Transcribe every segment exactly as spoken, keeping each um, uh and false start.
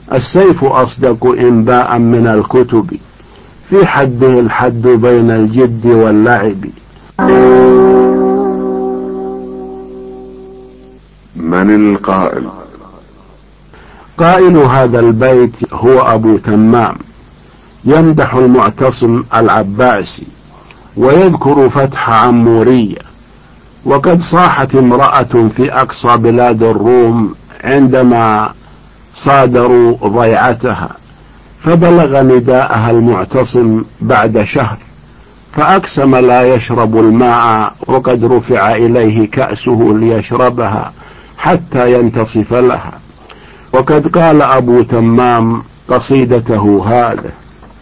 السيف أصدق إنباء من الكتب، في حده الحد بين الجد واللعب. من القائل؟ قائل هذا البيت هو أبو تمام، يمدح المعتصم العباسي ويذكر فتح عمورية. وقد صاحت امرأة في أقصى بلاد الروم عندما صادروا ضيعتها، فبلغ نداءها المعتصم بعد شهر، فأقسم لا يشرب الماء وقد رفع إليه كأسه ليشربها حتى ينتصف لها. وقد قال أبو تمام قصيدته هذه: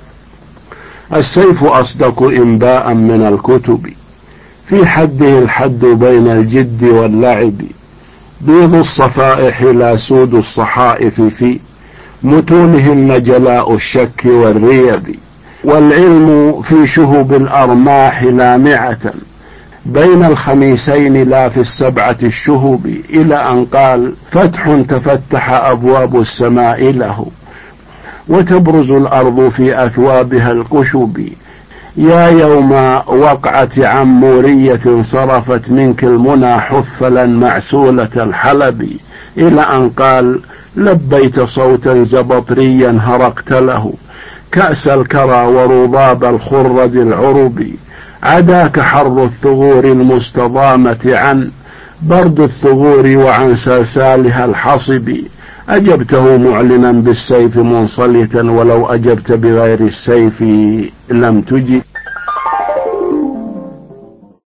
السيف أصدق إنباء من الكتب، في حده الحد بين الجد واللعب. بيض الصفائح لا سود الصحائف، في متونهن جلاء الشك والريب. والعلم في شهب الأرماح لامعة، بين الخميسين لا في السبعة الشهب. إلى أن قال: فتح تفتح أبواب السماء له، وتبرز الأرض في أثوابها القشب. يا يوم وقعة عمورية صرفت منك المنى حفلا معسولة الحلب. إلى أن قال: لبيت صوتا زبطريا هرقت له، كأس الكرى ورضاب الخرد العرب. عداك حر الثغور المستضامة عن برد الثغور وعن سلسالها الحصب. أجبته معلنا بالسيف منصلتا، ولو أجبت بغير السيف لم تجب.